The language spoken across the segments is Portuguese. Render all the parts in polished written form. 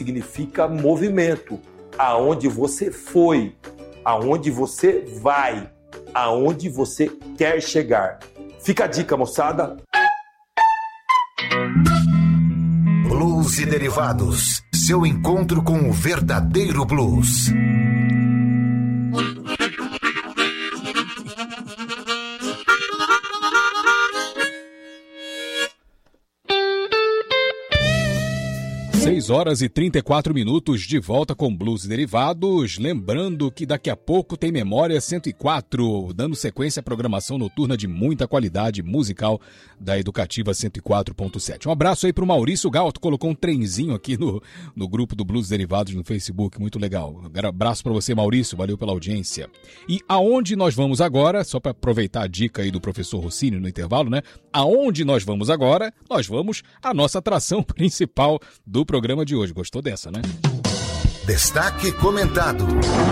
significa movimento. Aonde você foi, aonde você vai, aonde você quer chegar. Fica a dica, moçada. Blues e Derivados, seu encontro com o verdadeiro blues. Horas e 34 minutos de volta com Blues e Derivados. Lembrando que daqui a pouco tem Memória 104, dando sequência à programação noturna de muita qualidade musical da Educativa 104.7. Um abraço aí pro Maurício Galto, colocou um trenzinho aqui no grupo do Blues e Derivados no Facebook, muito legal. Um abraço para você, Maurício, valeu pela audiência. E aonde nós vamos agora, só para aproveitar a dica aí do professor Rossini no intervalo, né? Aonde nós vamos agora? Nós vamos à nossa atração principal do programa de hoje. Gostou dessa, né? Destaque comentado.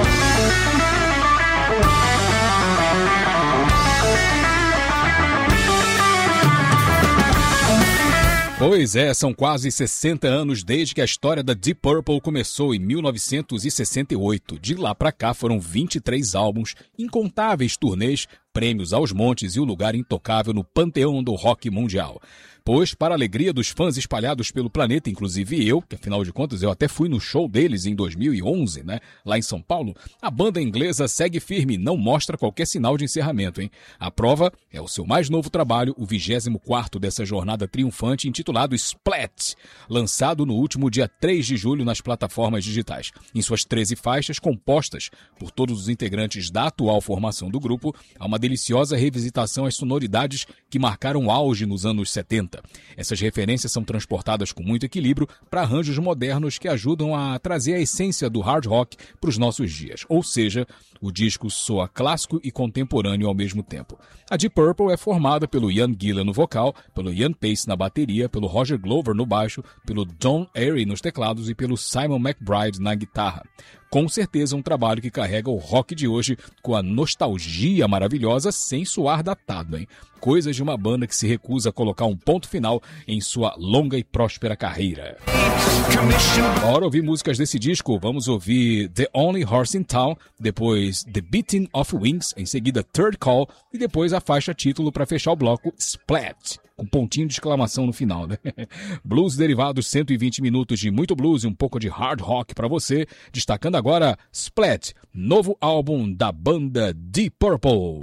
Pois é, são quase 60 anos desde que a história da Deep Purple começou em 1968. De lá pra cá foram 23 álbuns, incontáveis turnês, prêmios aos montes e um lugar intocável no panteão do rock mundial. Pois, para a alegria dos fãs espalhados pelo planeta, inclusive eu, que afinal de contas eu até fui no show deles em 2011, né, lá em São Paulo, a banda inglesa segue firme e não mostra qualquer sinal de encerramento, hein? A prova é o seu mais novo trabalho, o 24º dessa jornada triunfante, intitulado Splat, lançado no último dia 3 de julho nas plataformas digitais. Em suas 13 faixas, compostas por todos os integrantes da atual formação do grupo, há uma deliciosa revisitação às sonoridades que marcaram o auge nos anos 70. Essas referências são transportadas com muito equilíbrio para arranjos modernos que ajudam a trazer a essência do hard rock para os nossos dias. Ou seja, o disco soa clássico e contemporâneo ao mesmo tempo. A Deep Purple é formada pelo Ian Gillan no vocal, pelo Ian Pace na bateria, pelo Roger Glover no baixo, pelo Don Airey nos teclados e pelo Simon McBride na guitarra. Com certeza um trabalho que carrega o rock de hoje com a nostalgia maravilhosa sem soar datado, hein? Coisas de uma banda que se recusa a colocar um ponto final em sua longa e próspera carreira. Bora ouvir músicas desse disco. Vamos ouvir The Only Horse in Town, depois The Beating of Wings, em seguida Third Call e depois a faixa título para fechar o bloco Splat, com pontinho de exclamação no final, né? Blues Derivados, 120 minutos de muito blues e um pouco de hard rock para você, destacando agora Splat, novo álbum da banda Deep Purple.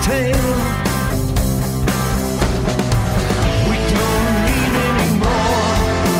tale. We don't need any more.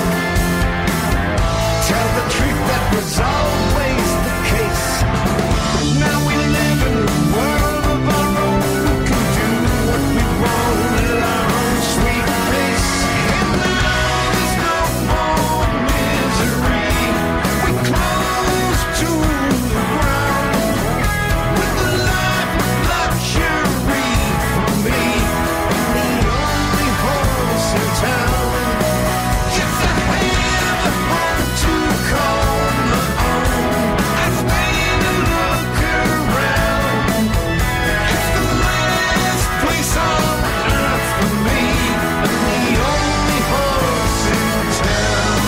Tell the truth, that was always the case. Now we live in a world of our own. We can do what we want at our own sweet pace. And now there's no more misery. We close to the ground with the life of luxury for me. The only horse in town. Just to have a home to call my own. I stand and look around. It's the last place on earth for me. And the only horse in town.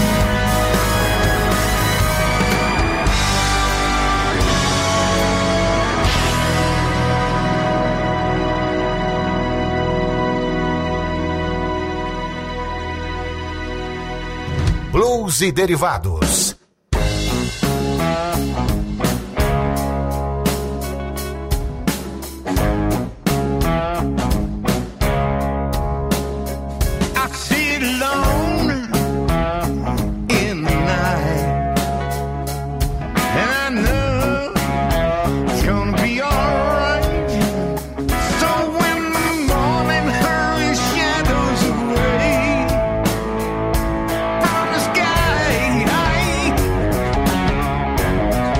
Blues e Derivados. I sit alone in the night, and I know it's gonna be alright. So when the morning hurries shadows away from the sky,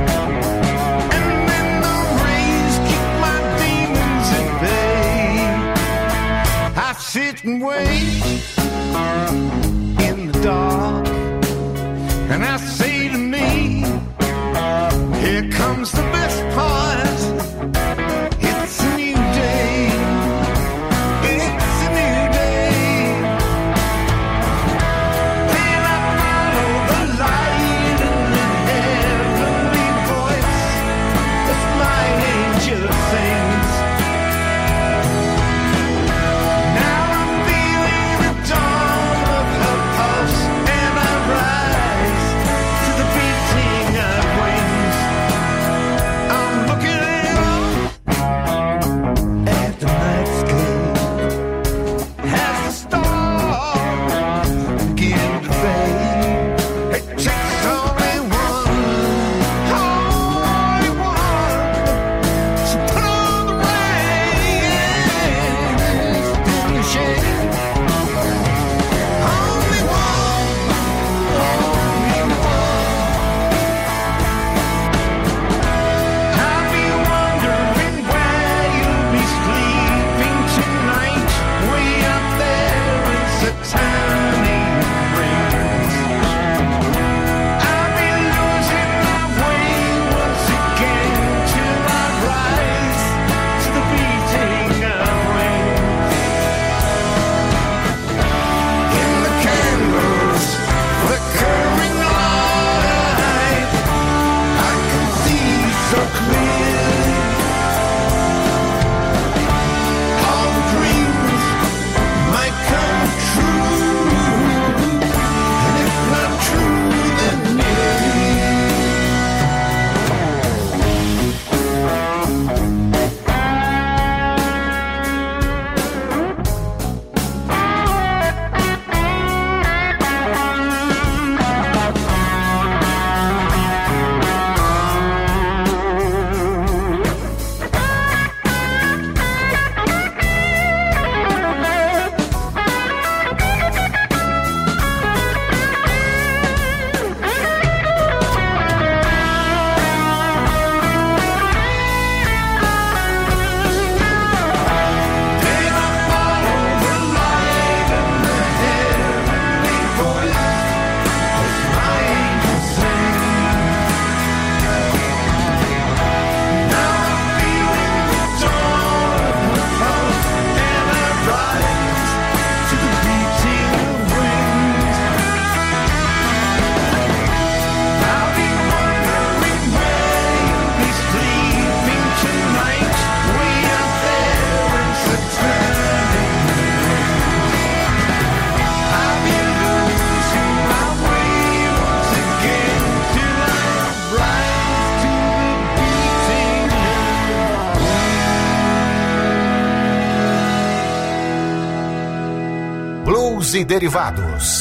Blues e Derivados.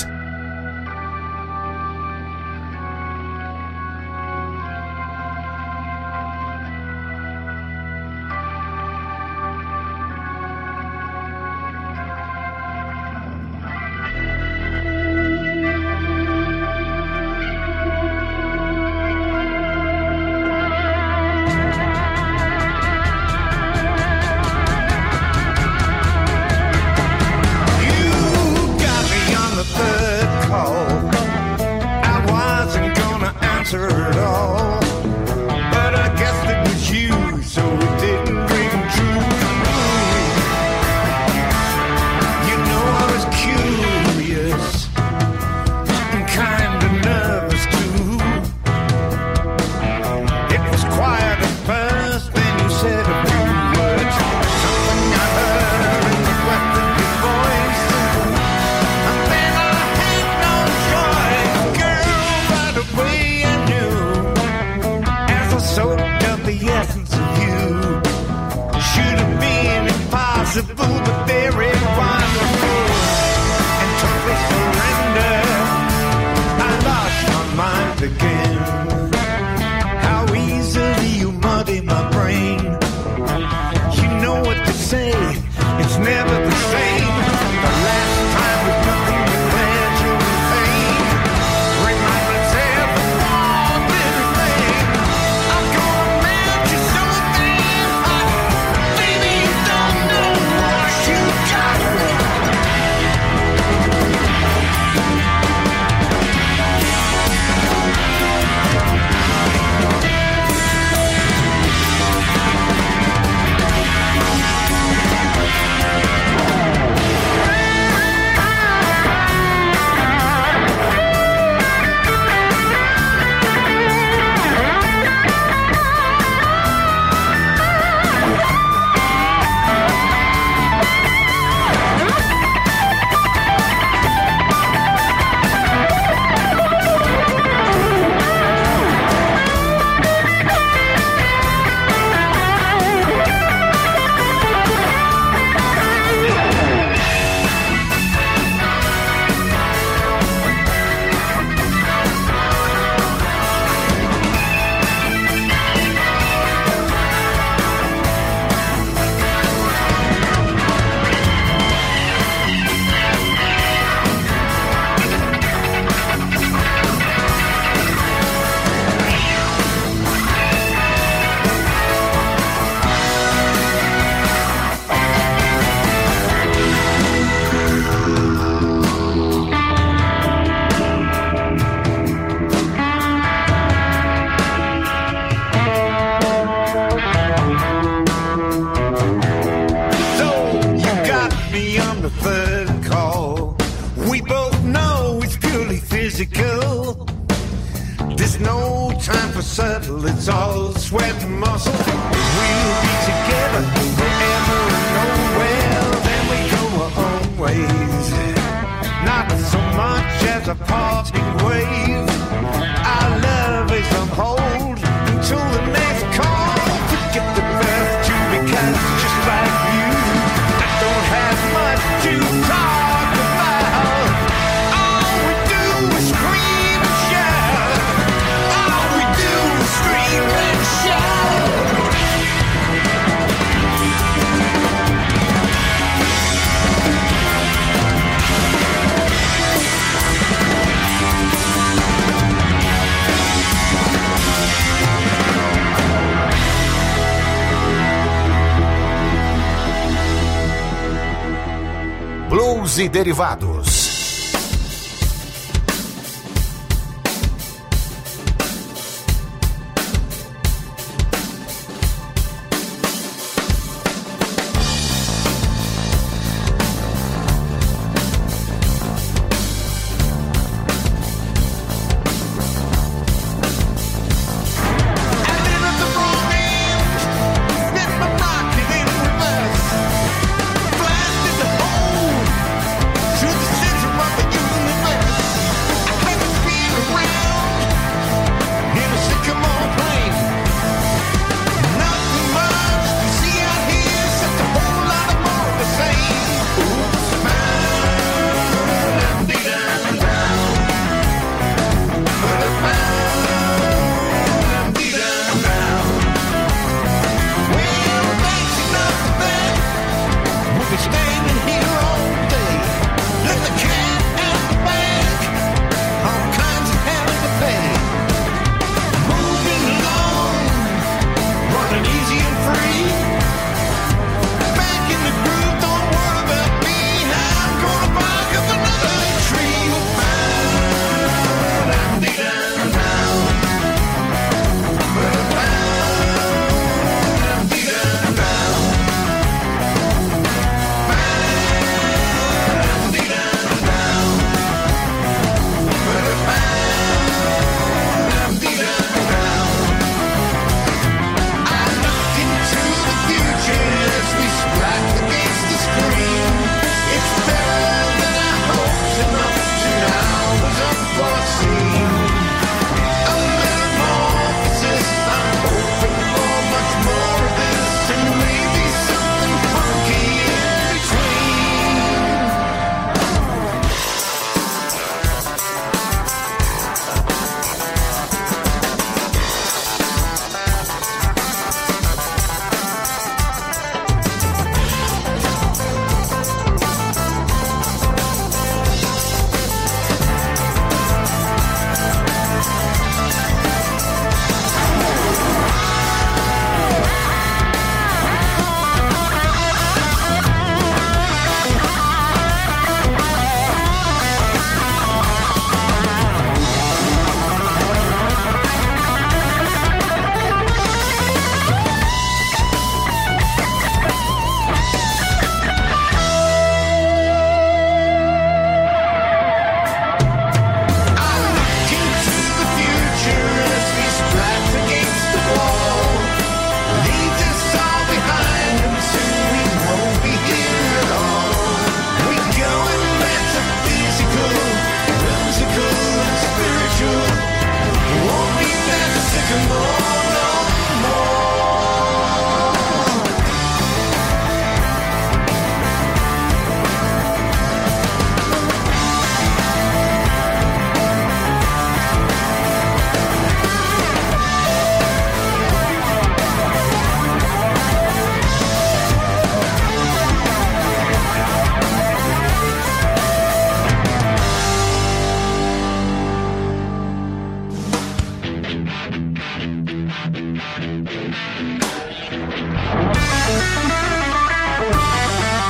Blues e Derivados. To the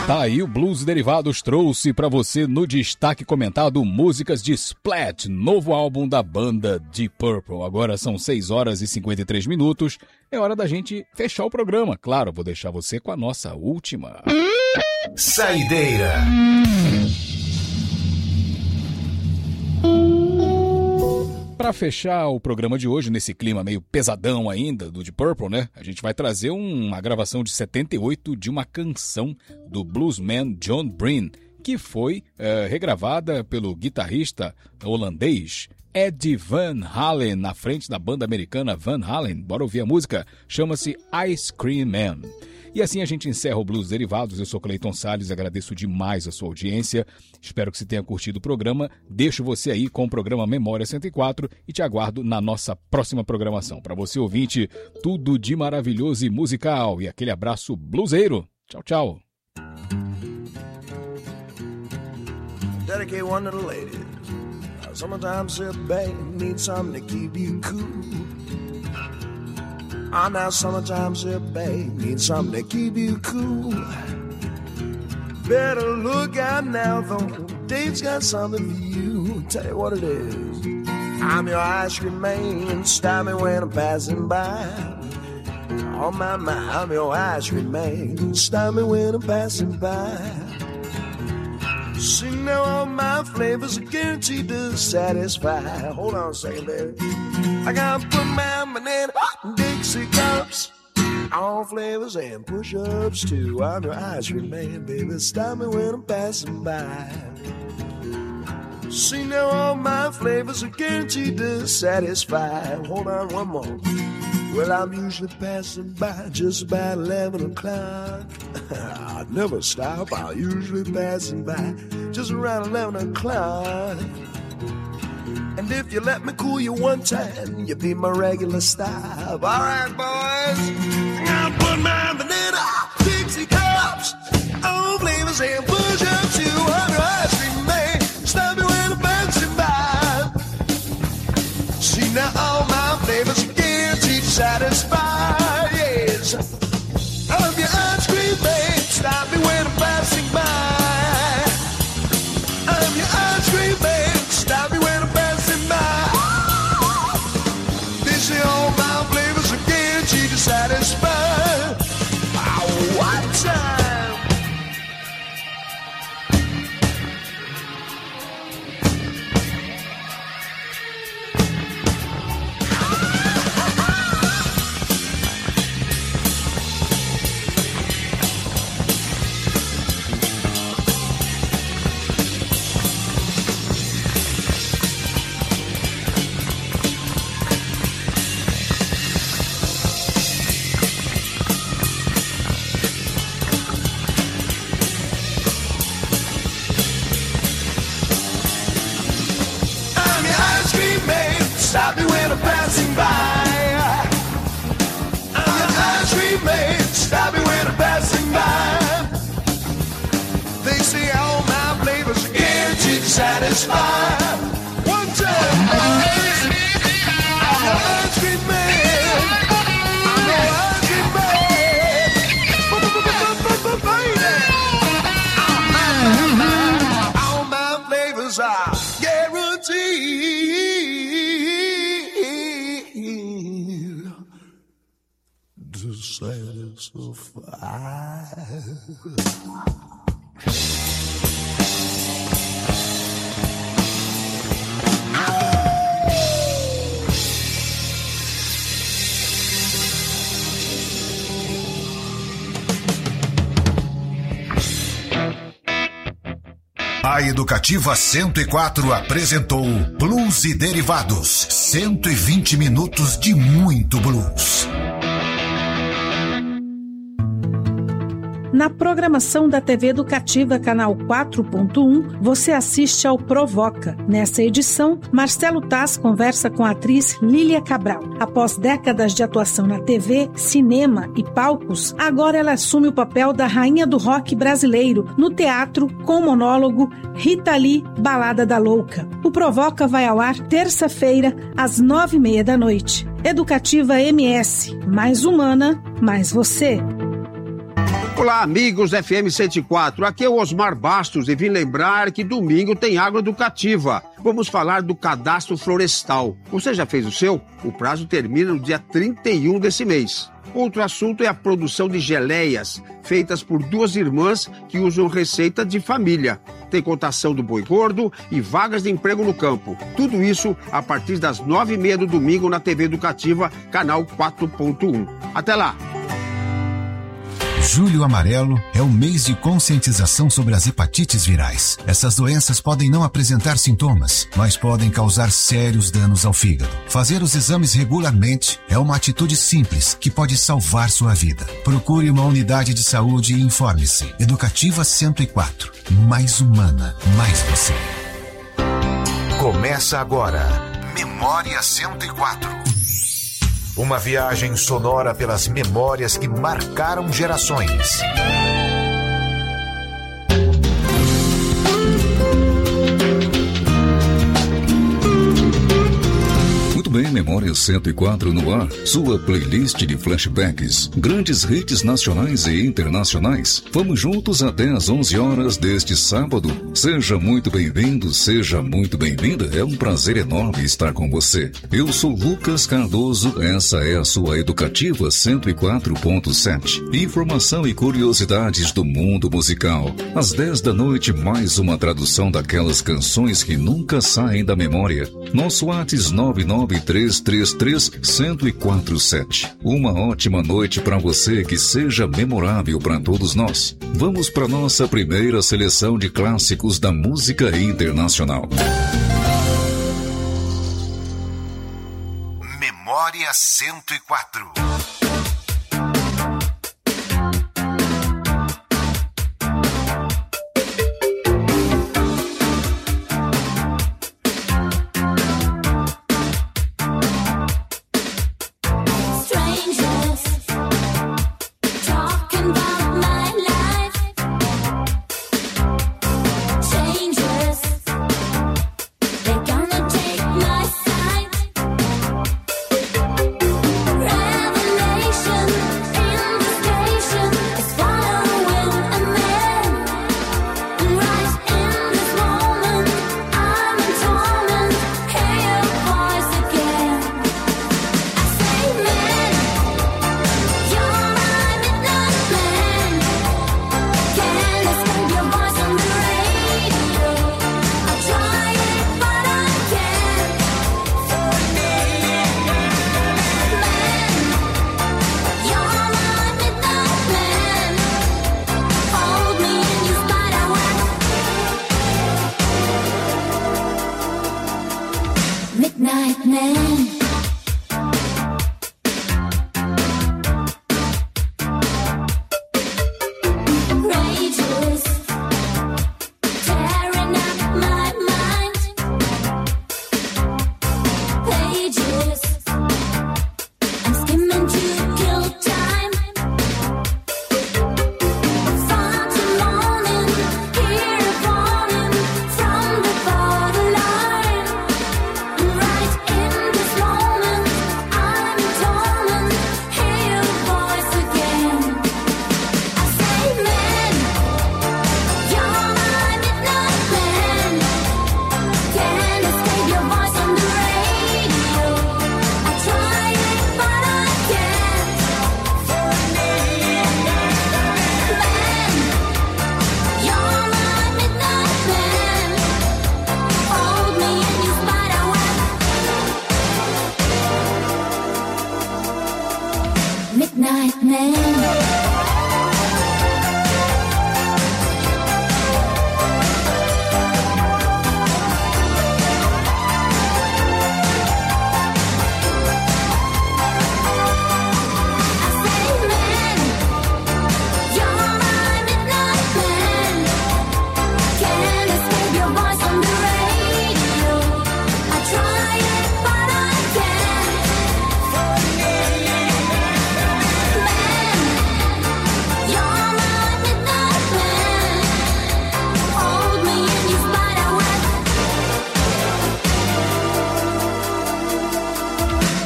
Tá aí, o Blues Derivados trouxe pra você no destaque comentado músicas de Splat, novo álbum da banda Deep Purple. Agora são 6 horas e 53 minutos. É hora da gente fechar o programa. Claro, vou deixar você com a nossa última Saideira. Para fechar o programa de hoje, nesse clima meio pesadão ainda do Deep Purple, né? A gente vai trazer uma gravação de 78 de uma canção do bluesman John Breen, que foi regravada pelo guitarrista holandês Eddie Van Halen, na frente da banda americana Van Halen. Bora ouvir a música, chama-se Ice Cream Man. E assim a gente encerra o Blues Derivados. Eu sou Cleiton Salles, agradeço demais a sua audiência. Espero que você tenha curtido o programa. Deixo você aí com o programa Memória 104 e te aguardo na nossa próxima programação. Para você ouvinte, tudo de maravilhoso e musical. E aquele abraço bluseiro. Tchau, tchau. Dedicate one to the ladies. Sometimes sit back, need something to keep you cool. Now summertime sit back, need something to keep you cool. Better look out now, though, date's got something for you. Tell you what it is, I'm your ice cream man, stop me when I'm passing by. Oh my, I'm your ice cream man, stop me when I'm passing by. See now all my flavors are guaranteed to satisfy. Hold on a second, baby. I gotta put my banana in Dixie cups, all flavors and push-ups too. I'm your ice cream man, baby. Stop me when I'm passing by. See now all my flavors are guaranteed to satisfy. Hold on one more. Well, I'm usually passing by just about 11 o'clock. I never stop, I'm usually passing by just around 11 o'clock. And if you let me cool you one time, you'll be my regular stop. All right, boys, I'll put my banana Dixie cups, all flavors and push-ups. You are your ice cream man, stop me when I'm passing by. See now all my flavors are guaranteed to satisfy. Yes, I'm your ice cream man, stop me when I'm passing by. I'm your ice cream man, stop me when I'm passing by. They say all my flavors are guaranteed to satisfy. Oh, what time? Stop me when I'm passing by. I'm your ice cream man. Stop me when I'm passing by. They say all my flavors are guaranteed to satisfy. One time, I'm your ice cream man. I'm your ice cream man. All my flavors are guaranteed to satisfy. A Educativa 104 apresentou Blues e Derivados. 120 minutos de muito blues. Na programação da TV Educativa Canal 4.1, você assiste ao Provoca. Nessa edição, Marcelo Taz conversa com a atriz Lília Cabral. Após décadas de atuação na TV, cinema e palcos, agora ela assume o papel da rainha do rock brasileiro no teatro com o monólogo Rita Lee, Balada da Louca. O Provoca vai ao ar terça-feira, às 9h30 da noite. Educativa MS, mais humana, mais você. Olá, amigos FM 104. Aqui é o Osmar Bastos e vim lembrar que domingo tem agroeducativa. Vamos falar do cadastro florestal. Você já fez o seu? O prazo termina no dia 31 desse mês. Outro assunto é a produção de geleias, feitas por duas irmãs que usam receita de família. Tem cotação do boi gordo e vagas de emprego no campo. Tudo isso a partir das 9h30 do domingo na TV Educativa, canal 4.1. Até lá! Julho Amarelo é o mês de conscientização sobre as hepatites virais. Essas doenças podem não apresentar sintomas, mas podem causar sérios danos ao fígado. Fazer os exames regularmente é uma atitude simples que pode salvar sua vida. Procure uma unidade de saúde e informe-se. Educativa 104. Mais humana, mais você. Começa agora. Memória 104. Uma viagem sonora pelas memórias que marcaram gerações. Muito bem, Memória 104 no ar, sua playlist de flashbacks, grandes hits nacionais e internacionais. Vamos juntos até às 11 horas deste sábado. Seja muito bem-vindo, seja muito bem-vinda. É um prazer enorme estar com você. Eu sou Lucas Cardoso, essa é a sua Educativa 104.7. Informação e curiosidades do mundo musical. Às 10 da noite, mais uma tradução daquelas canções que nunca saem da memória. Nosso WhatsApp 993331047. Uma ótima noite para você, que seja memorável para todos nós. Vamos para nossa primeira seleção de clássicos da música internacional. Memória 104.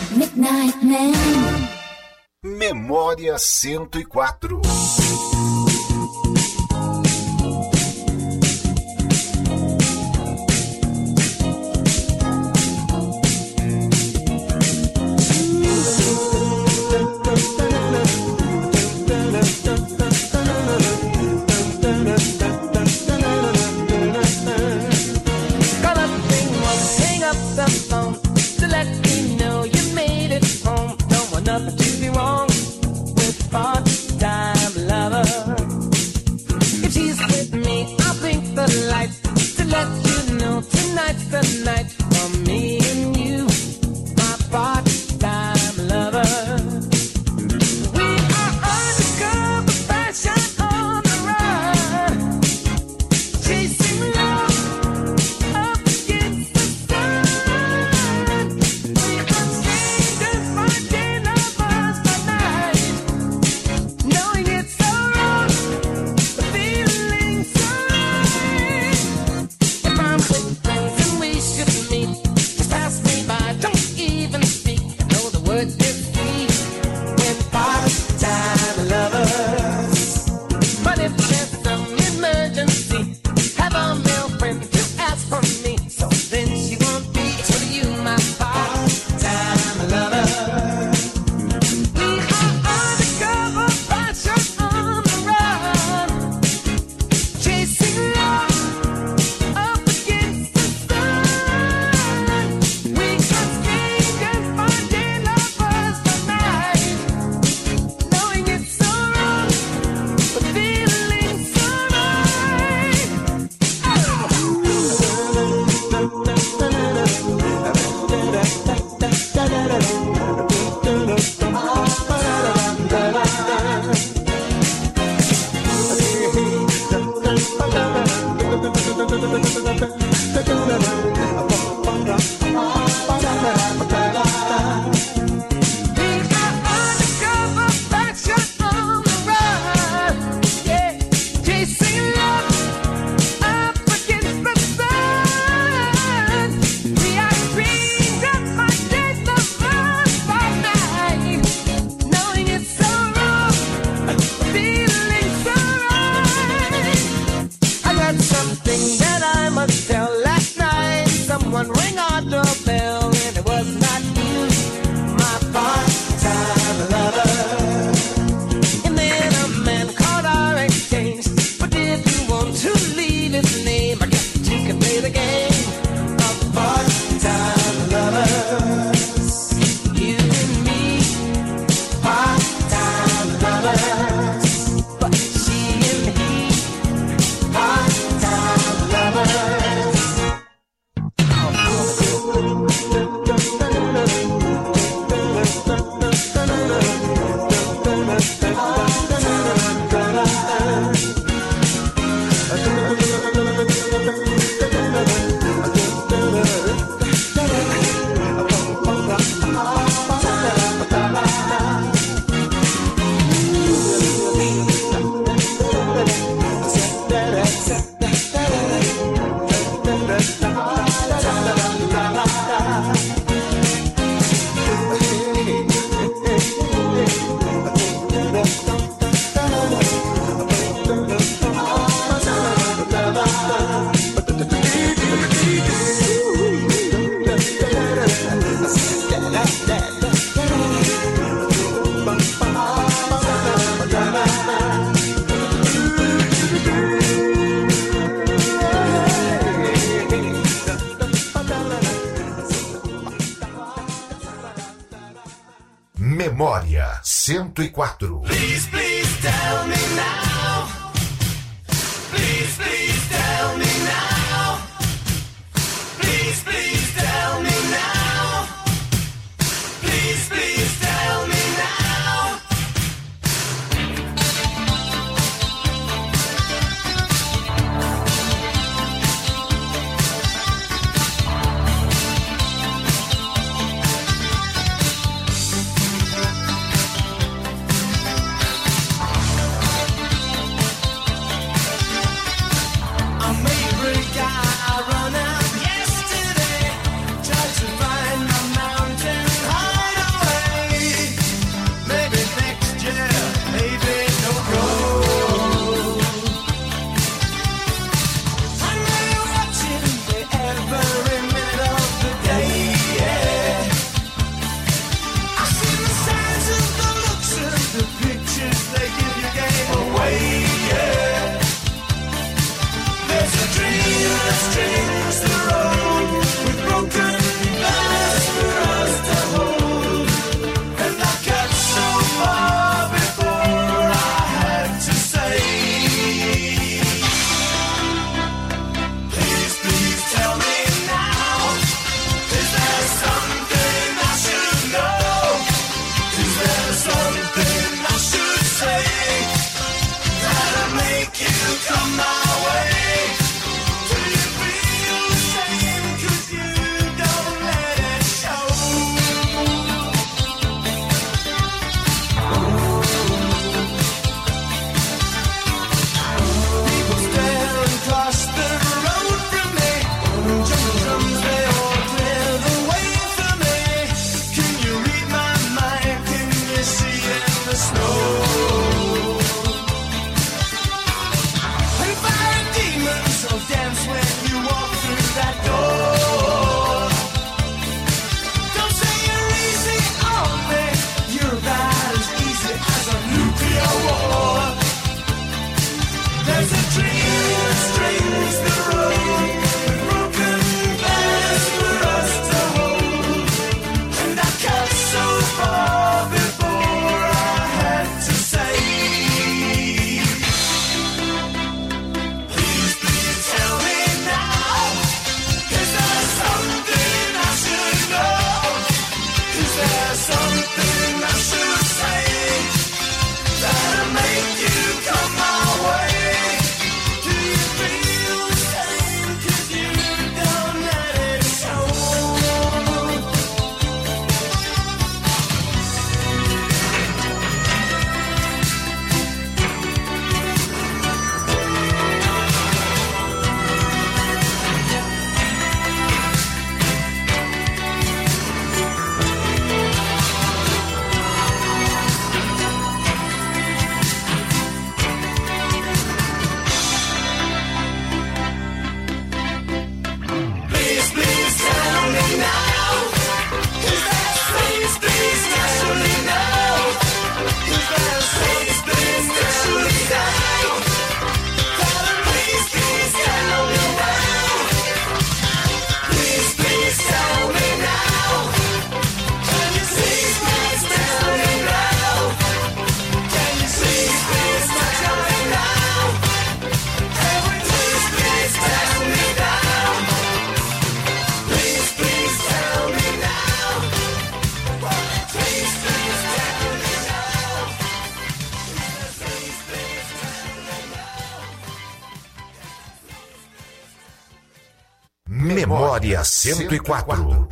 Memória 104. Would this be when part-time lovers? But if there's some emergency, have a male friend to ask for me. So then she won't be to you, my part-time lover. We are undercover fashion on the run, chasing love up against the sun. We are strangers for day lovers tonight, knowing it's so wrong, but feeling so right. Undercover fashion on the run, yeah, chasing love up against the sun. We are strangers by day, lovers by night, knowing it's so wrong, feeling so right. I got something that I must tell. Last night, someone rang our doorbell, and it was not you, my part-time lover. And then a man called our exchange. But did you want to leave his name? I guess that you can play the game of part-time lovers. You and me, part-time lovers. But she and he, part-time lovers. Memória 104. Please, please tell me now. Please, please tell me now. Please, please tell me now. Please, please tell me now. Come my way till you feel Memória 104.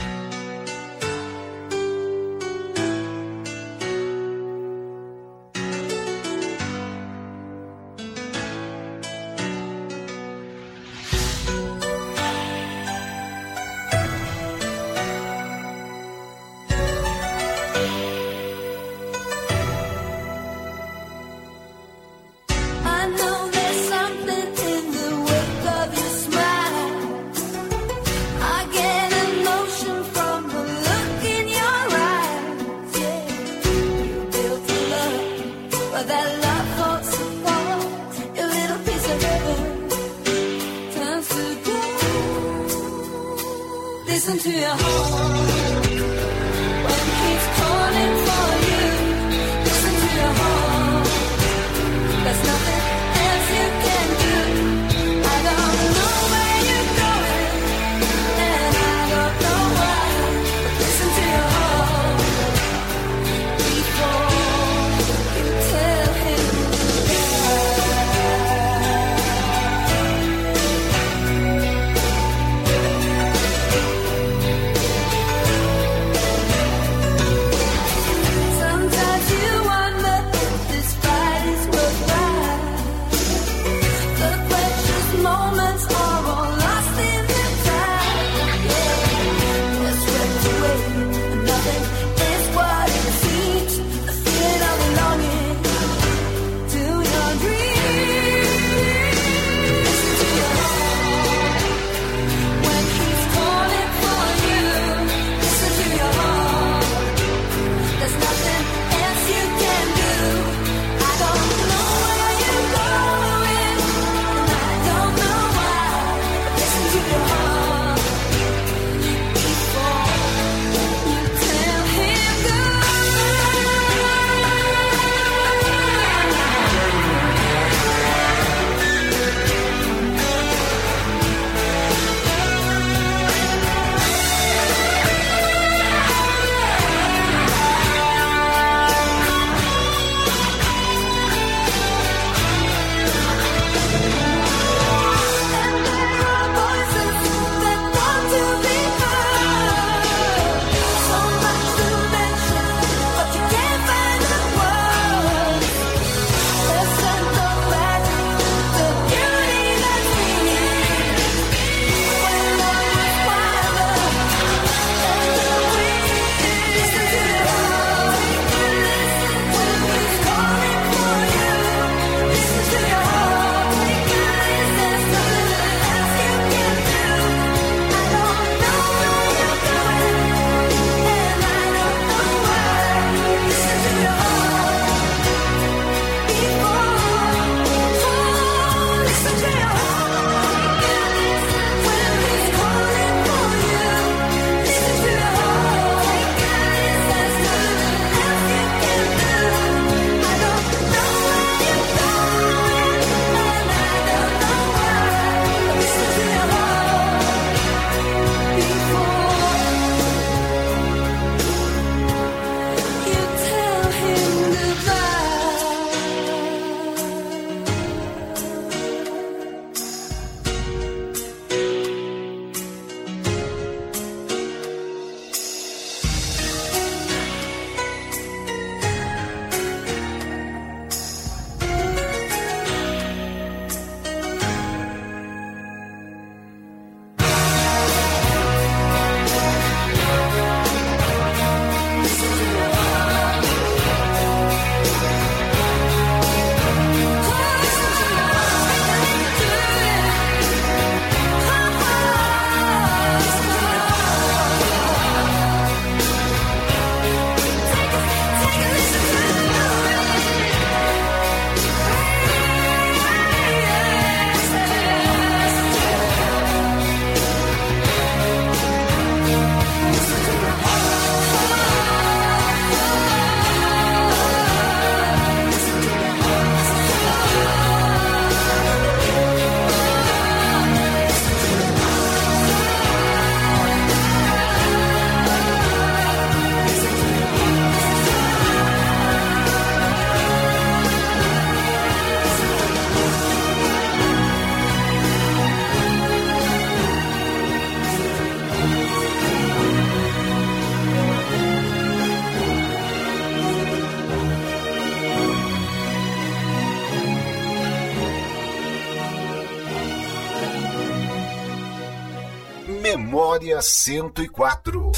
Memória 104.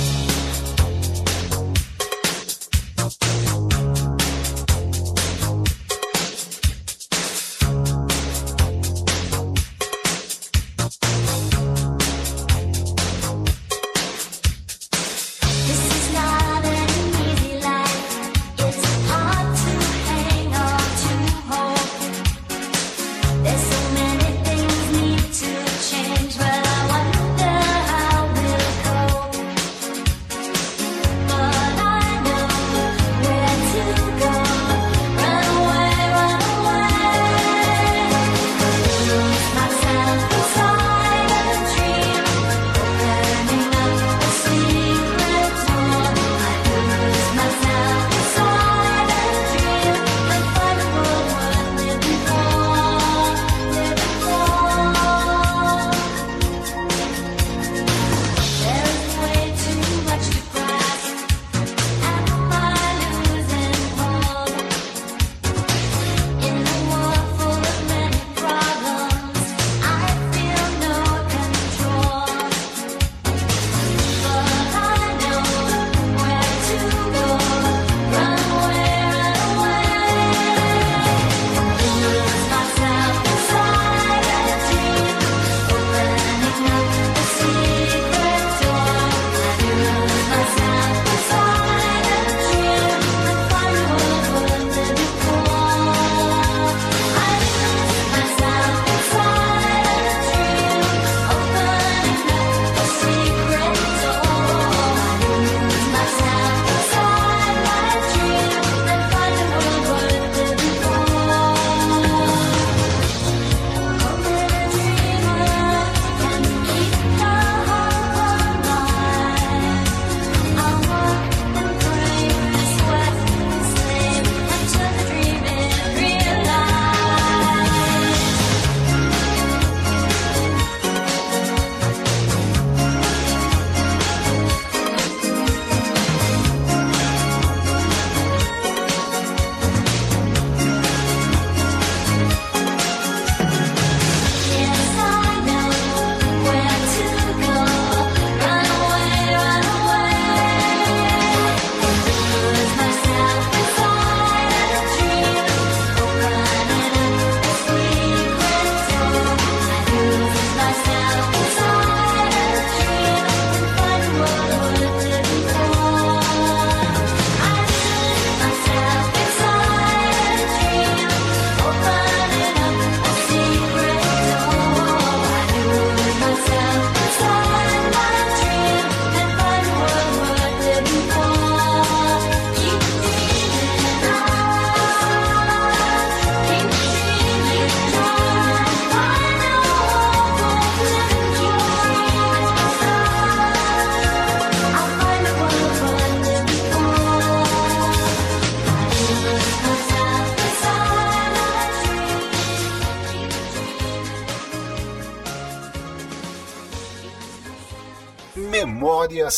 Memória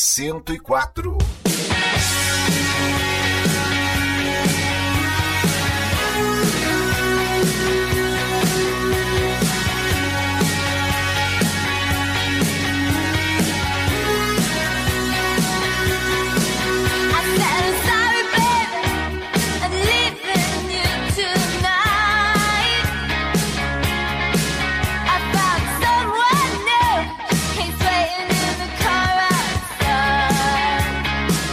104. He's waiting in the car outside.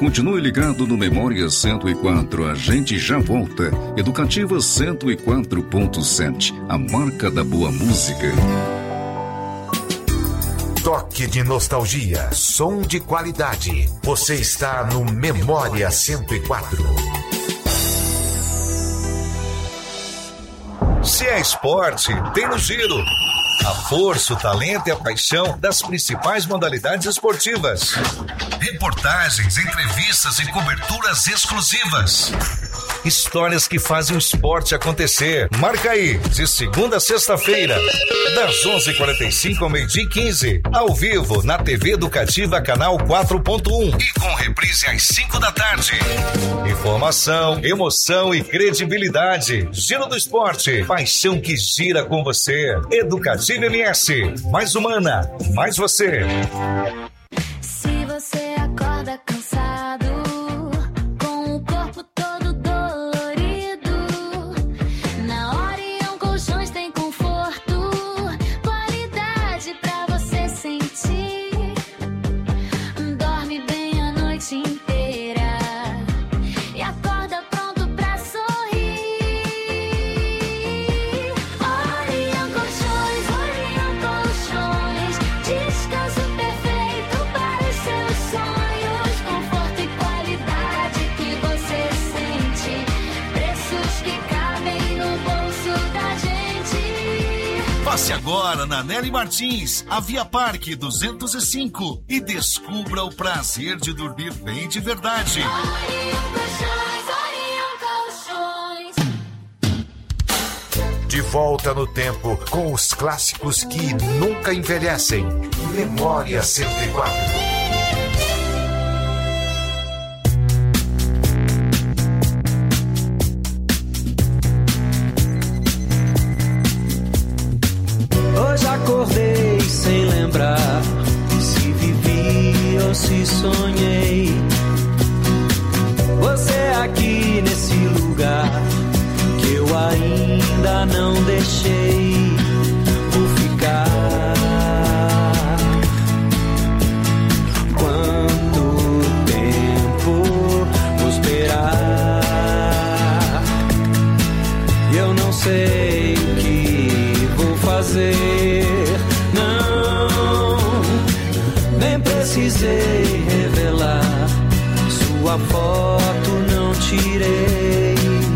Continue ligado no Memória 104, a gente já volta. Educativa 104.7, a marca da boa música. Toque de nostalgia, som de qualidade. Você está no Memória 104. Se é esporte, tem no Giro. A força, o talento e a paixão das principais modalidades esportivas. Reportagens, entrevistas e coberturas exclusivas. Histórias que fazem o esporte acontecer. Marca aí, de segunda a sexta-feira, das 11h45 ao 12h15, ao vivo na TV Educativa Canal 4.1 e com reprise às 5 da tarde. Informação, emoção e credibilidade. Giro do Esporte, paixão que gira com você. Educativa MS, mais humana, mais você. Se você acorda cansado, com o corpo todo dolorido, na Orion Colchões tem conforto, qualidade pra você sentir. Dorme bem a noite inteira e acorda pronto pra sorrir. Orion Colchões, descanso perfeito para os seus sonhos, conforto e qualidade que você sente, preços que cabem no bolso da gente. Passe agora na Nelly Martins, a Via Parque 205 e descubra o prazer de dormir bem de verdade. Orion Colchões. De volta no tempo com os clássicos que nunca envelhecem. Memória 104. Hoje acordei sem lembrar se vivi ou se sonhei. Você aqui nesse lugar que eu ainda não deixei. Vou ficar. Quanto tempo vou esperar? Eu não sei o que vou fazer. Não, nem precisei revelar. Sua foto não tirei.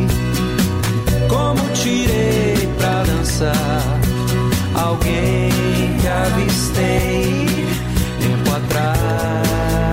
Como tirei pra dançar alguém que avistei tempo atrás.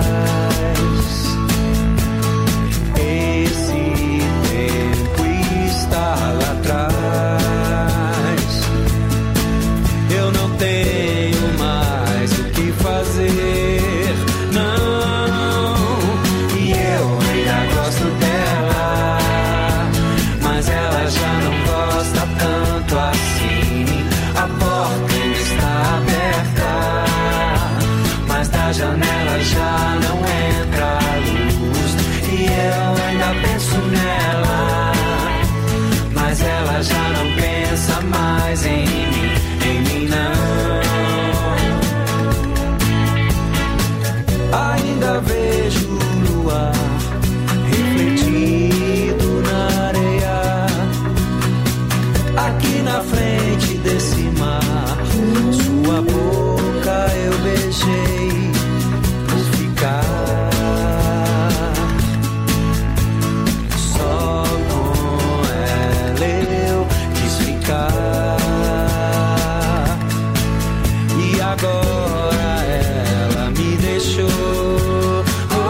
Esse tempo está lá atrás. Eu não tenho mais o que fazer, não. E eu ainda gosto dela, mas ela já não gosta tanto assim. A porta ainda está aberta, mas da janela já não entra a luz. E eu ainda penso nela, mas ela já não pensa mais em mim não. Ainda vejo o luar refletido na areia, aqui na frente desse mar. Sua boca eu beijei por ficar. Só com ela eu quis ficar. E agora ela me deixou.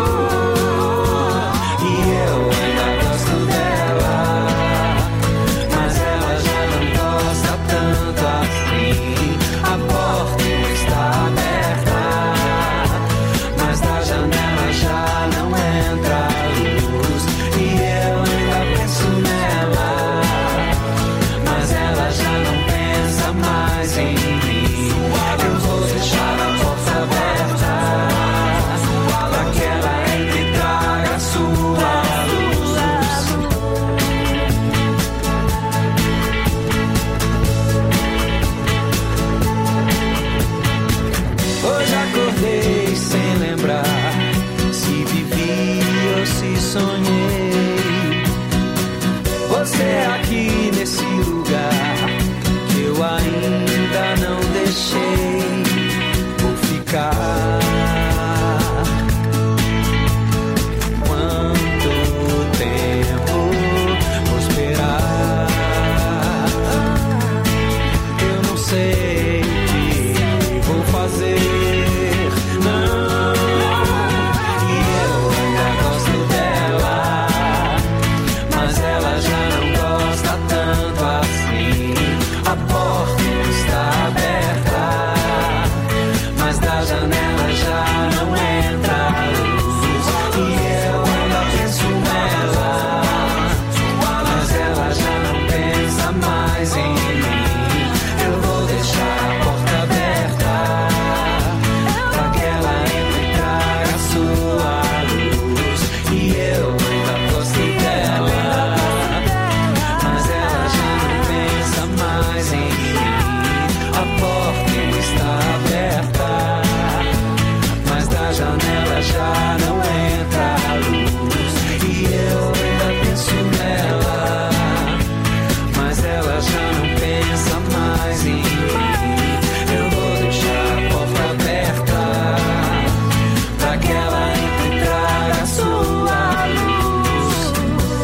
E eu ainda gosto dela, mas ela já não gosta tanto assim. A porta está aberta, mas da janela já não entra a luz. E eu ainda penso nela, mas ela já não pensa mais em mim. Eu vou deixar a porta aberta pra que ela entre e traga sua luz. Hoje acordei sem lembrar se vivi ficar. Quanto tempo vou esperar? Eu não sei o que vou fazer. Não, e eu ainda gosto dela, mas ela já não gosta tanto assim. A porta está aberta, mas da janela já não entra luz. E eu ainda penso nela, mas ela já não pensa mais em mim. Eu vou deixar a porta aberta pra que ela entre e traga sua luz. E eu ainda gosto dela, mas ela já não pensa mais em mim. A porta está aberta, mas da janela já não entra a luz. E eu ainda penso nela, mas ela já não pensa mais em mim. Eu vou deixar a porta aberta pra que ela entre e traga sua luz.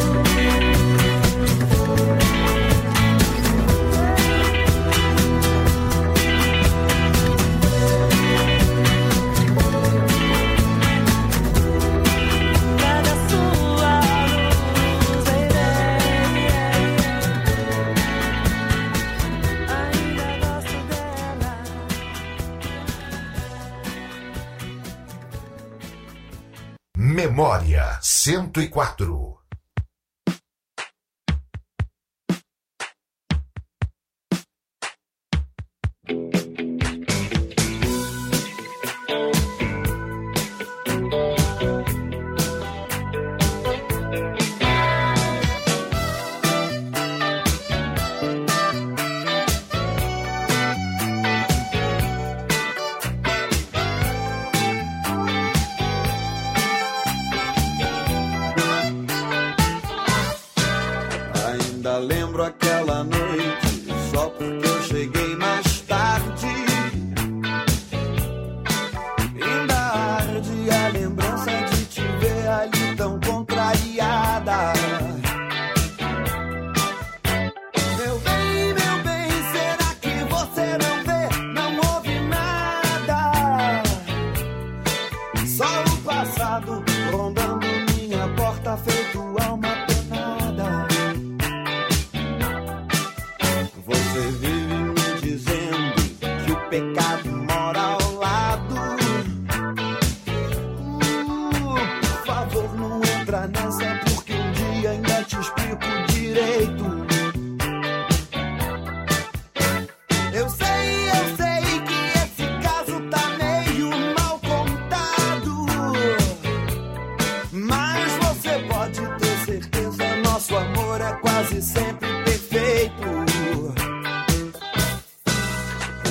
Traga sua luz, ainda gosto dela. Memória 104. Ainda lembro aquela noite, só porque eu cheguei mais tarde. Ainda arde a lembrança de te ver ali tão contrariada. Meu bem, será que você não vê? Não ouve nada. Só o passado rondando minha porta, feito alma penada. Você vive me dizendo que o pecado